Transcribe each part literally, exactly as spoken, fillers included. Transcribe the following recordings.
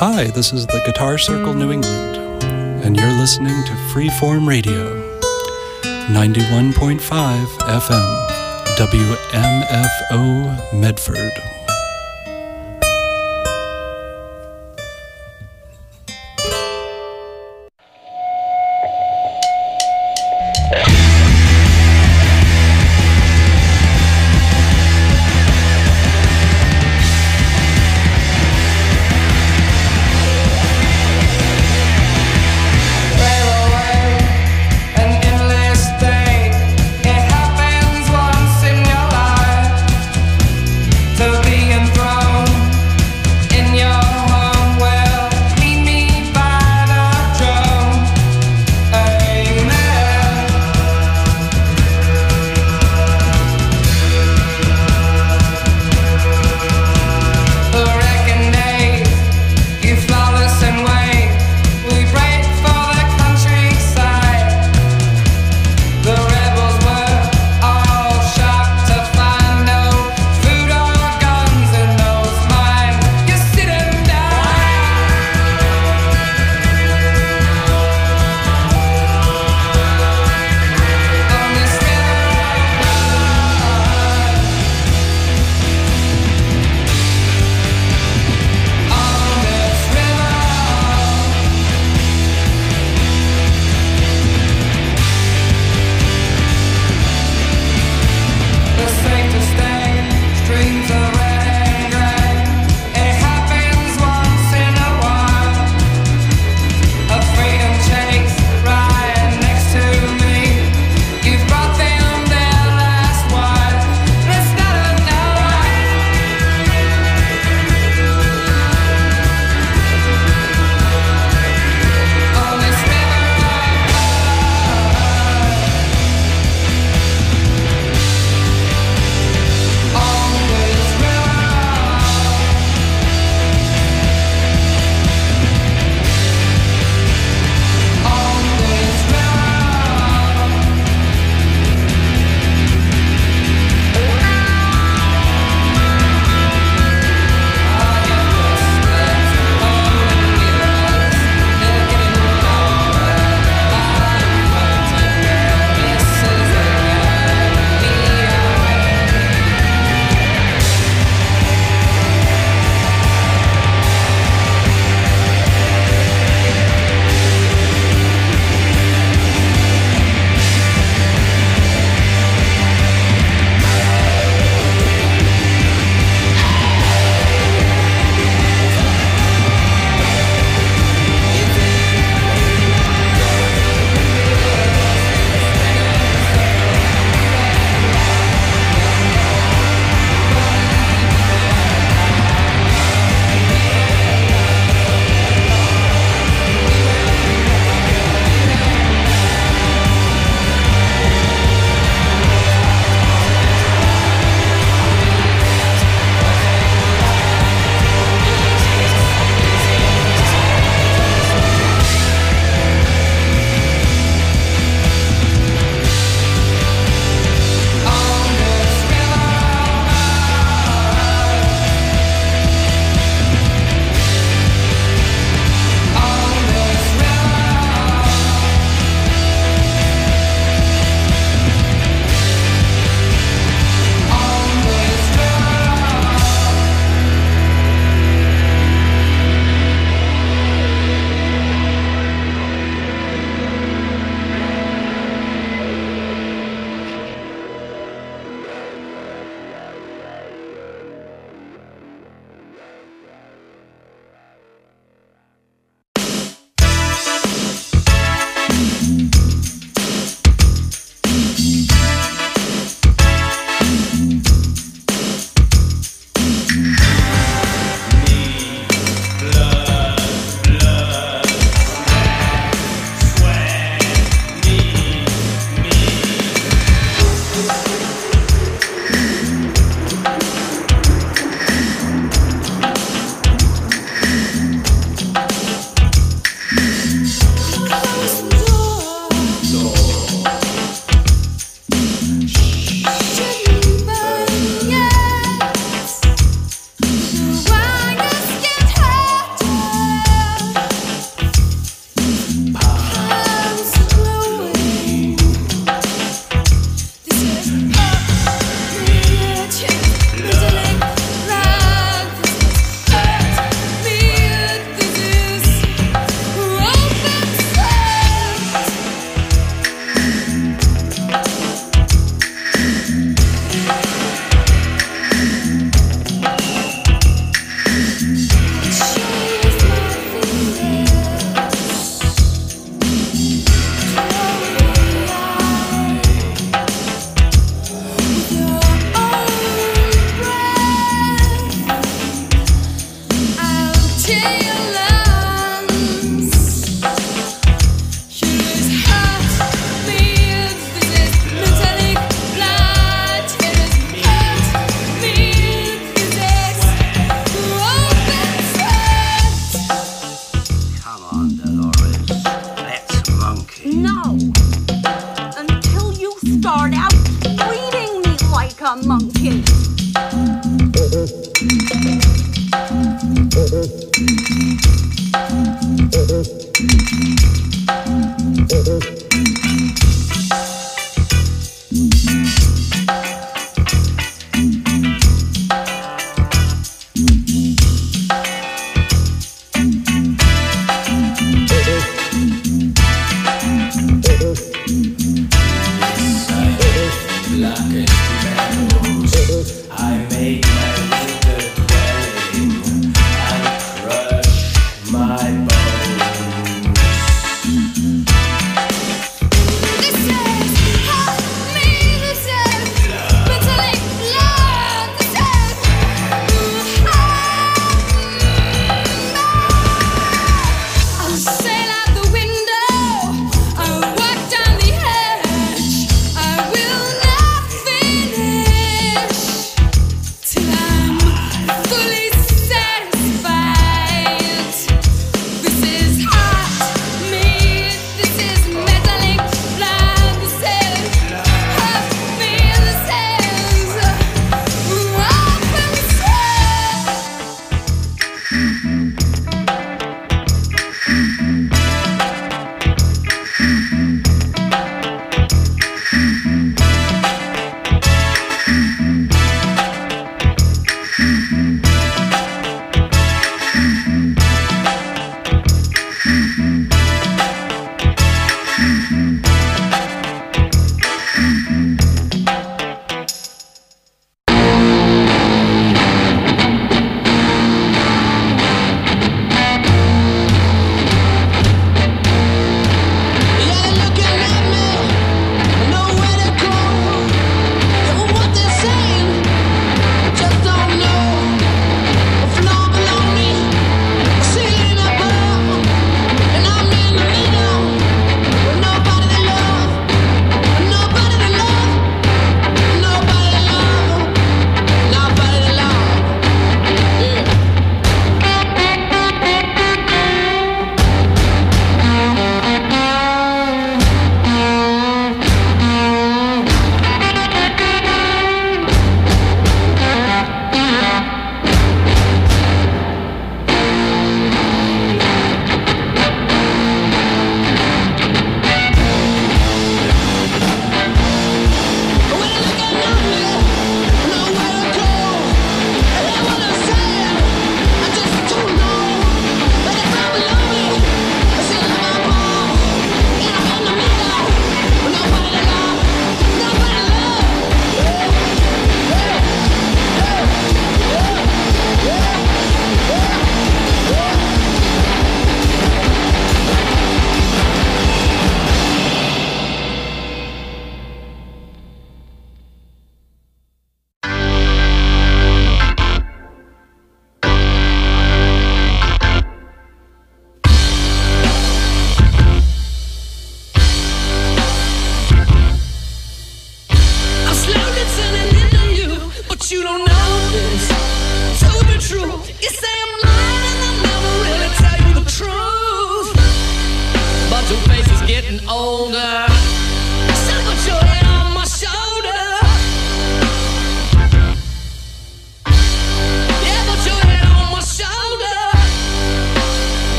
Hi, this is the Guitar Circle New England, and you're listening to Freeform Radio, ninety-one point five F M, W M F O Medford. To be a monkey.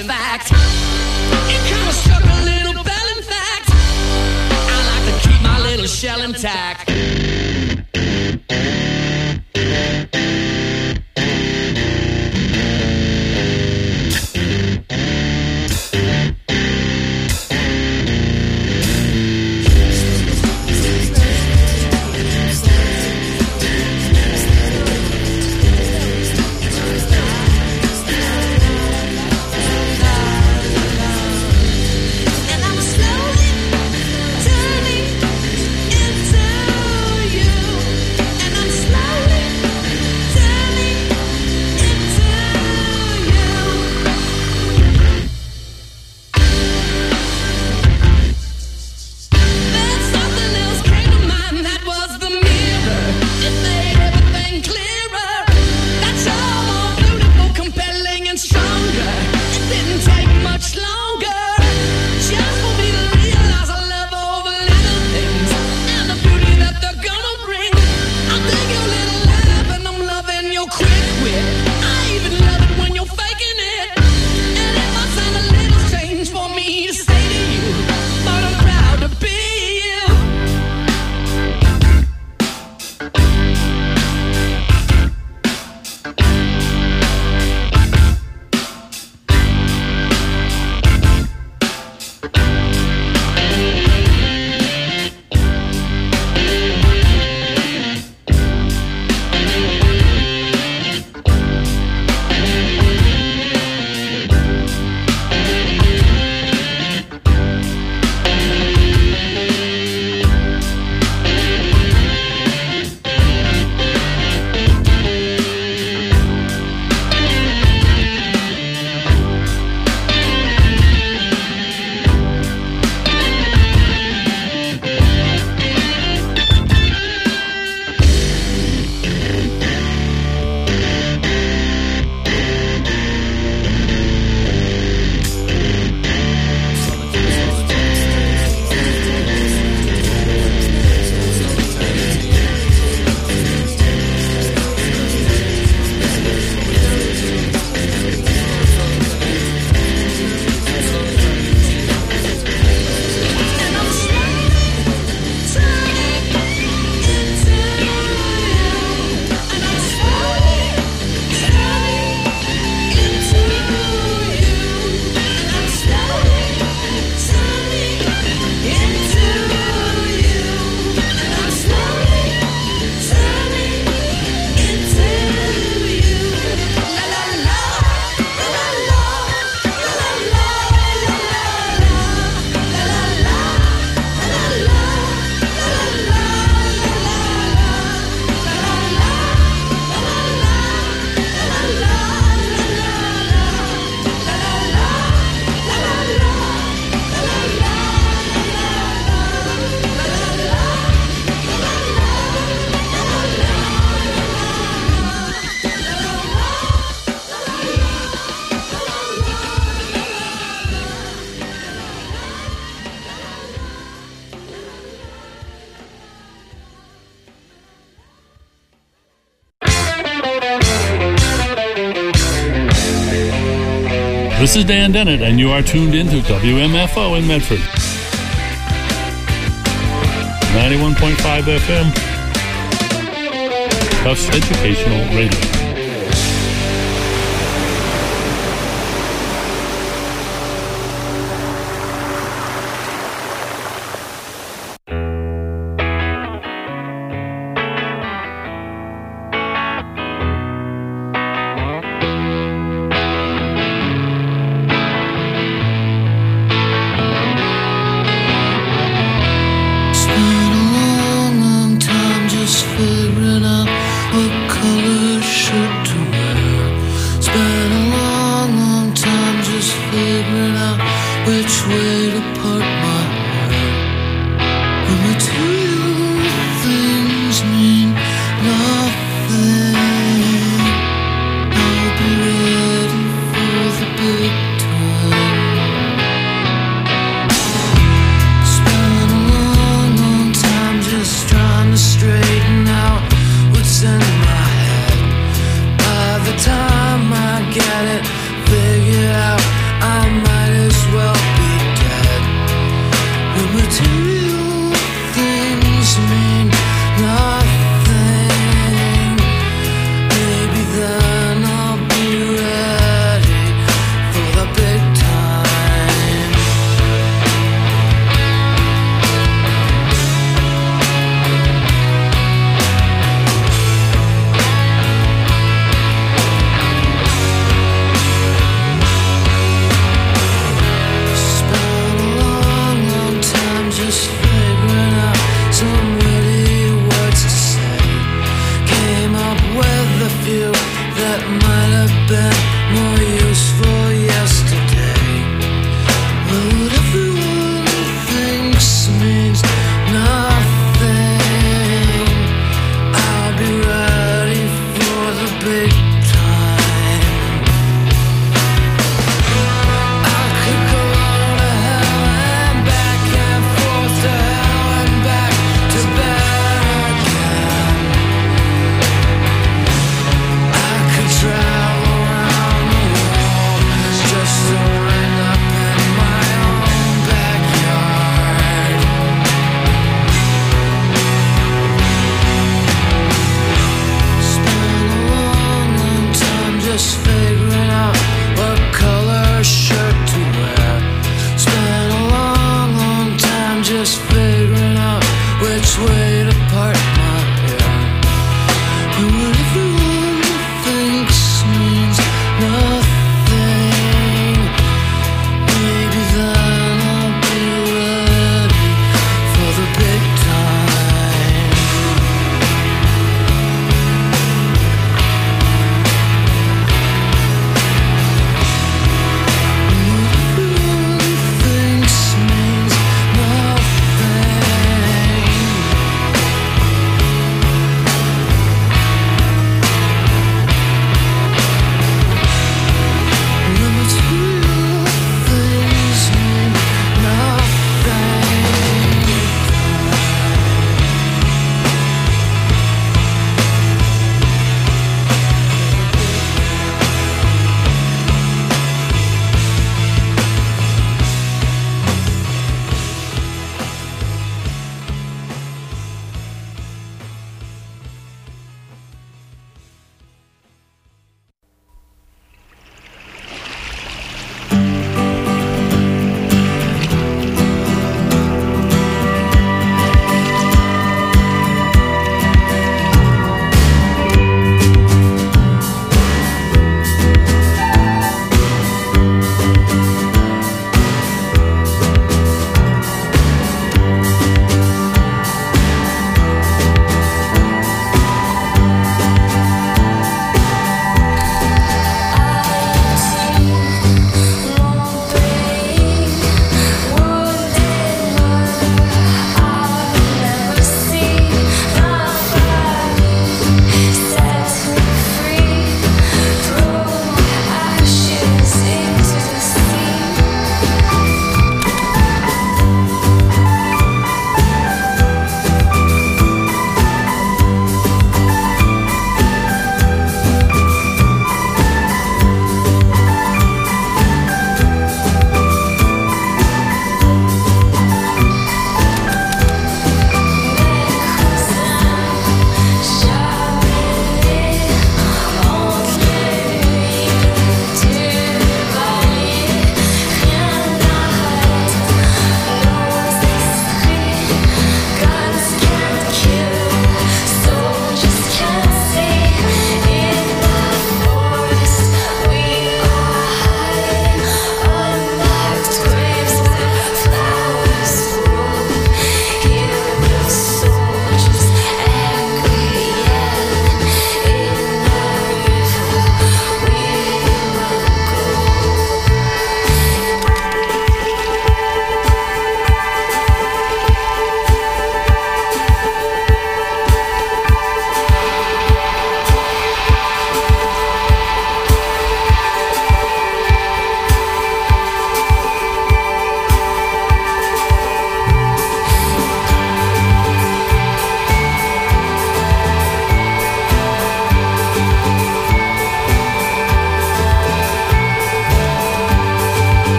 My This is Dan Dennett, and you are tuned into W M F O in Medford. ninety-one point five F M. Tufts Educational Radio. Straighten out what's in my head.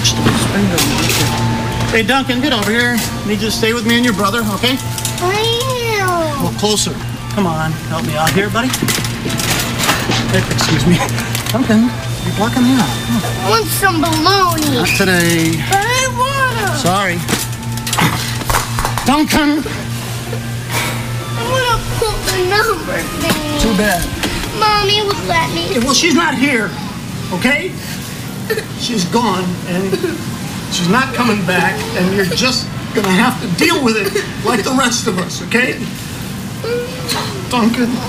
vegetables. Hey, Duncan, get over here. Need you to stay with me and your brother, okay? I am. Well, closer. Come on, help me out here, buddy. Hey, excuse me. Duncan, you're blocking me out. I want some bologna. Not today. But I want them. Sorry. Duncan! I want to put the number thing. Too bad. Mommy would let me. Hey, well, she's not here, okay? She's gone, and she's not coming back, and you're just gonna have to deal with it like the rest of us, okay? Duncan.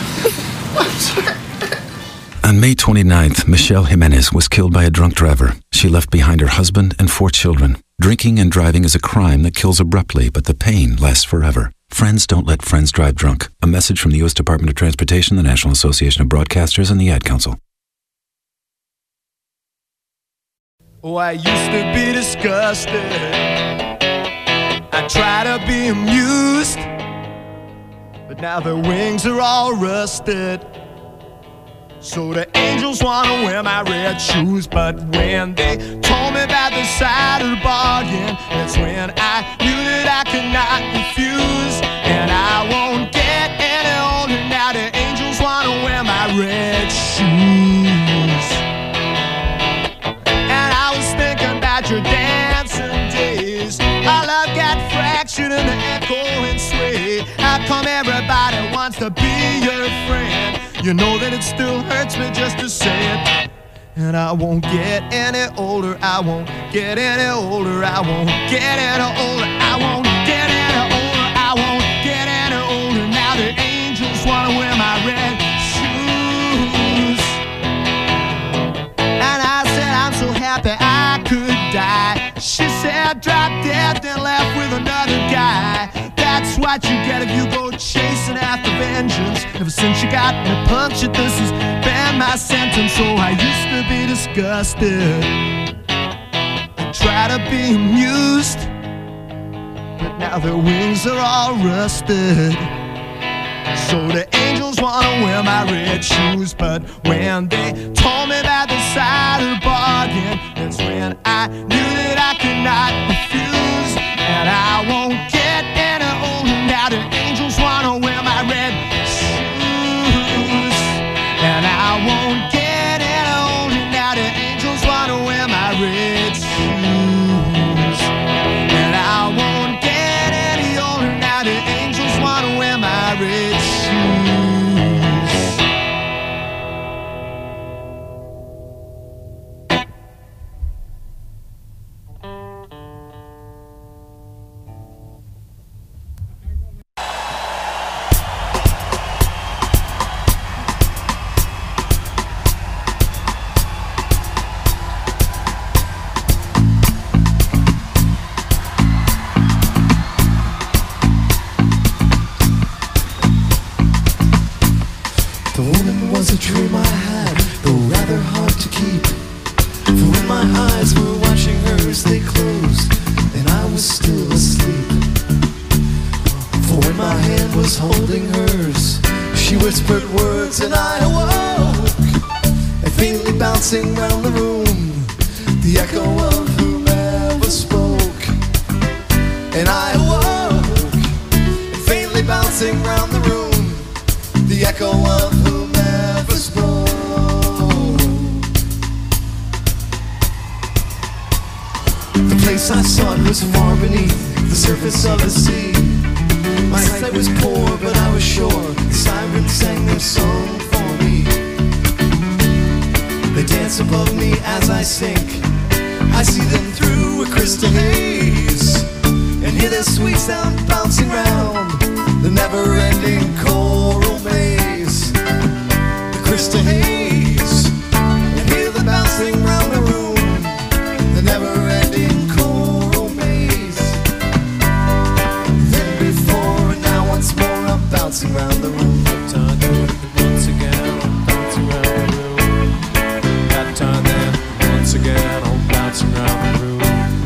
On May twenty-ninth, Michelle Jimenez was killed by a drunk driver. She left behind her husband and four children. Drinking and driving is a crime that kills abruptly, but the pain lasts forever. Friends don't let friends drive drunk. A message from the U S Department of Transportation, the National Association of Broadcasters, and the Ad Council. Oh, I used to be disgusted. I try to be amused, but now their wings are all rusted. So the angels wanna wear my red shoes, but when they told me about the cider bargain, that's when I knew that I could not refuse. And I won't get any older now. The angels wanna wear my red shoes. And I was thinking about your dancing days. Our love got fractured in the echo and sway. How come everybody wants to be your friend? You know that it still hurts me just to say it. And I won't get any older, I won't get any older, I won't get any older, I won't get any older, I won't get any older. Now the angels wanna wear my red shoes. And I said I'm so happy I could die. She said drop dead, then left with another guy. That's what you get if you go chasing after vengeance. Ever since you got me punctured, this has been my sentence. So I used to be disgusted, I try to be amused, but now their wings are all rusted. So the angels wanna wear my red shoes, but when they told me about the cider bargain, that's when I knew that I could not refuse. And I won't get any older now. The angels wanna wear my red shoes. And I won't get any older now. The angels wanna wear my red shoes. And I won't get any older now. The angels wanna wear my red shoes. was a dream I had, though rather hard to keep. For when my eyes were watching hers, they closed, and I was still asleep. For when my hand was holding hers, she whispered words and I awoke, and faintly bouncing round the room, the echo of whomever spoke. And I awoke, and faintly bouncing round the room, the echo of whomever spoke. The place I sought was far beneath the surface of the sea. My sight was poor, but I was sure the sirens sang their song for me. They dance above me as I sink. I see them through a crystal haze, and hear their sweet sound bouncing round the never-ending choral maze. The crystal haze, and hear the bouncing round the room, the never-ending choral maze. Then before and now once more I'm bouncing round the room. Turn then once again I'm bouncing round the room. That time then once again I'm bouncing round the room.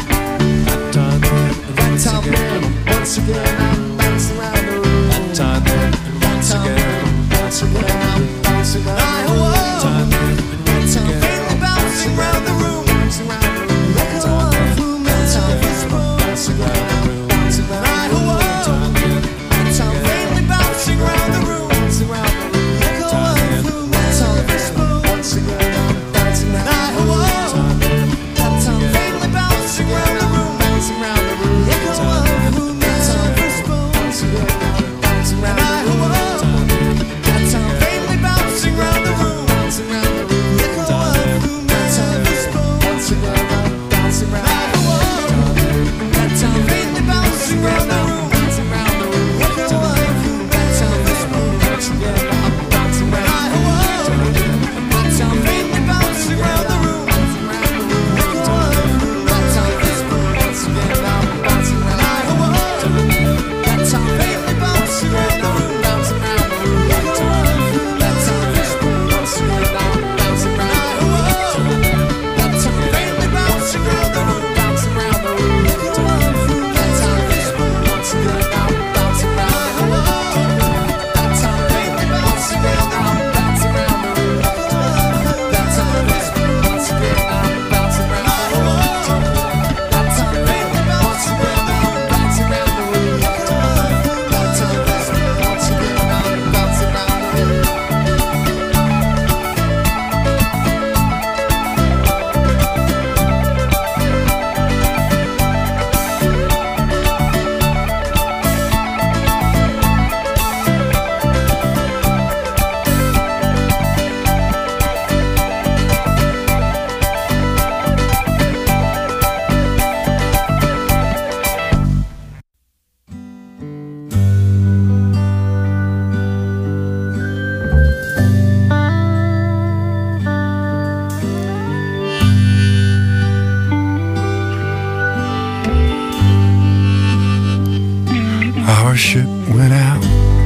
starship went out,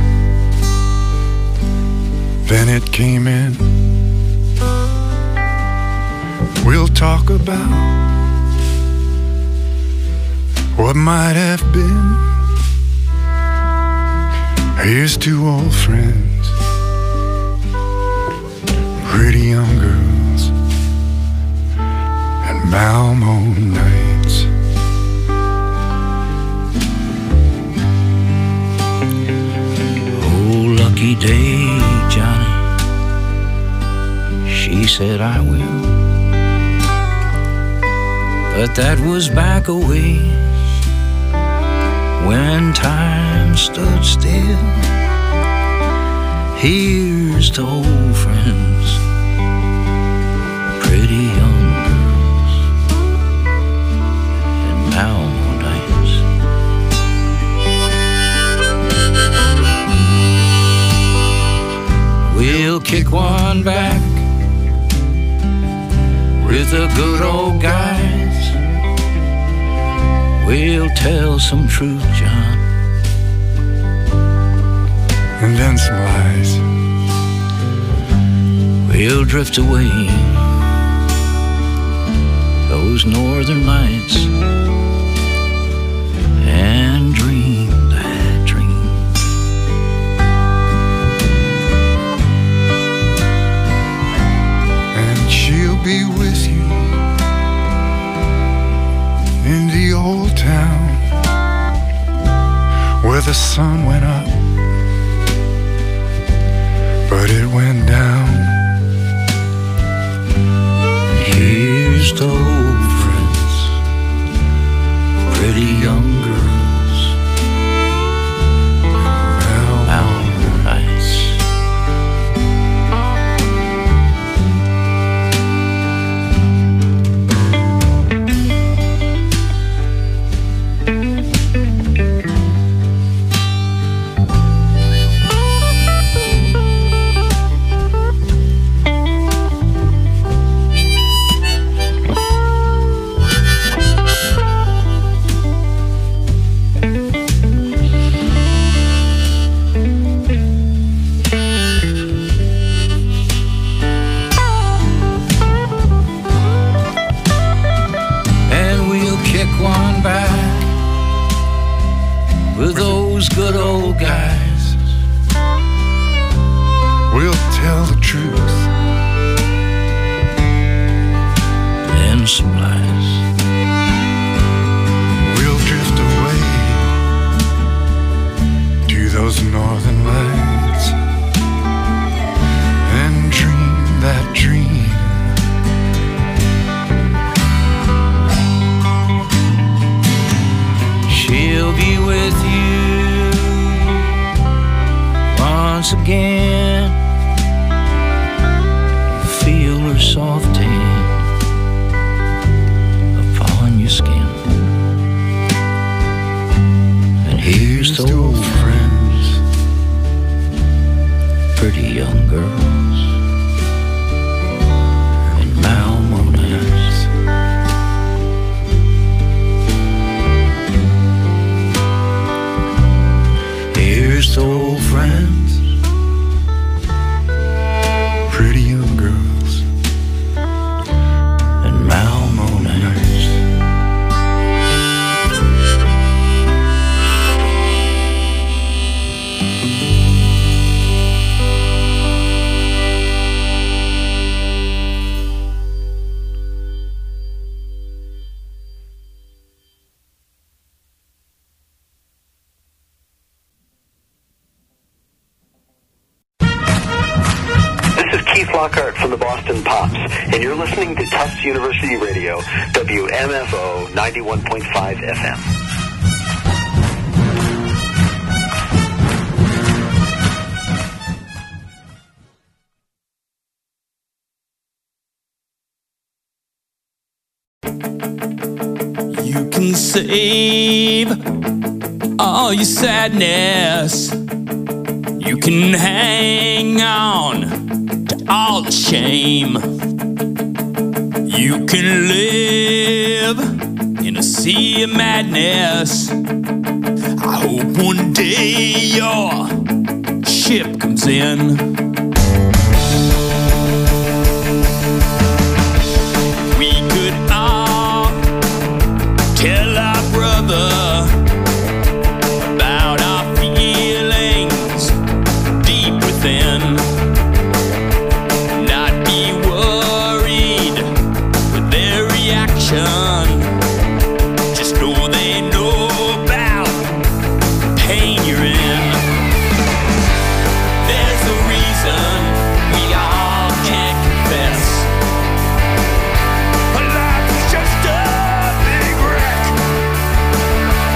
then it came in. We'll talk about what might have been. Here's two old friends, pretty young girls, and Malmo nights. Oh, lucky day, Johnny, she said I will. But that was back a ways, when time stood still. Here's to old friends, pretty young girls, and Malmo nights. We'll kick one back with the good old guys. We'll tell some truth, John, and then some lies. We'll drift away, those northern lights, and dream that dream. And she'll be with you in the old town where the sun went up, but it went down. Here's to old friends, pretty young girls, Malmo nights. Good old guys, we'll tell the truth, then some lies. We'll drift away to those northern lights and dream that dream. She'll be with you once again. Feel her soft hand upon your skin. And here's to old friends, pretty young girls, and Malmo nights. Here's to old friends, pretty young girls, and Malmo nights. Lockhart from the Boston Pops, and you're listening to Tufts University Radio, W M F O ninety-one point five F M. You can save all your sadness. You can hang on all the shame. You can live in a sea of madness. I hope one day your ship comes in. We could all tell our brother about our feelings deep within. Not be worried with their reaction. Just know they know about the pain you're in. There's a reason we all can't confess. Our life is just a big wreck.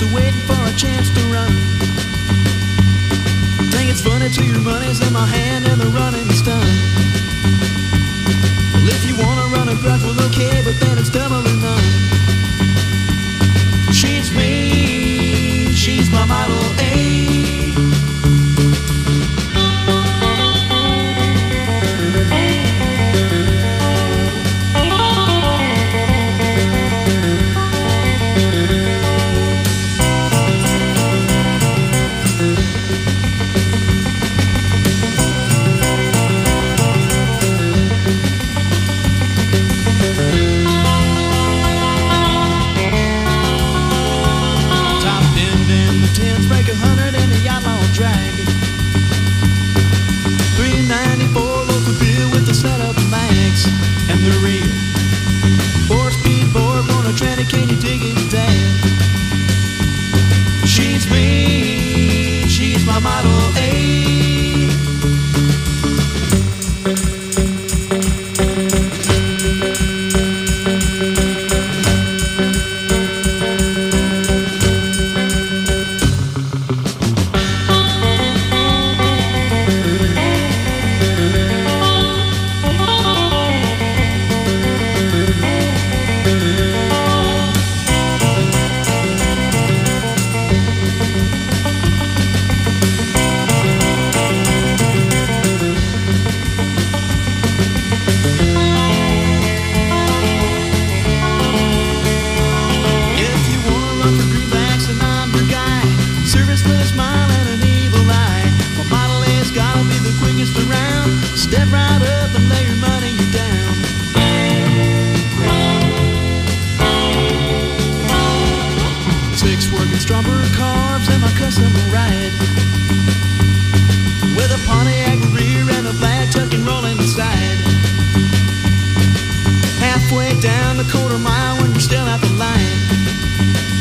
they're waiting for a chance to run. Think it's funny till your money's in my hand and the running's done. Well, if you wanna run a grudge, well, okay, but then it's double or none. She's me, she's my Model A. Can you dig it, Dad? She's me, she's my Model A. Down the quarter mile when you're still at the line.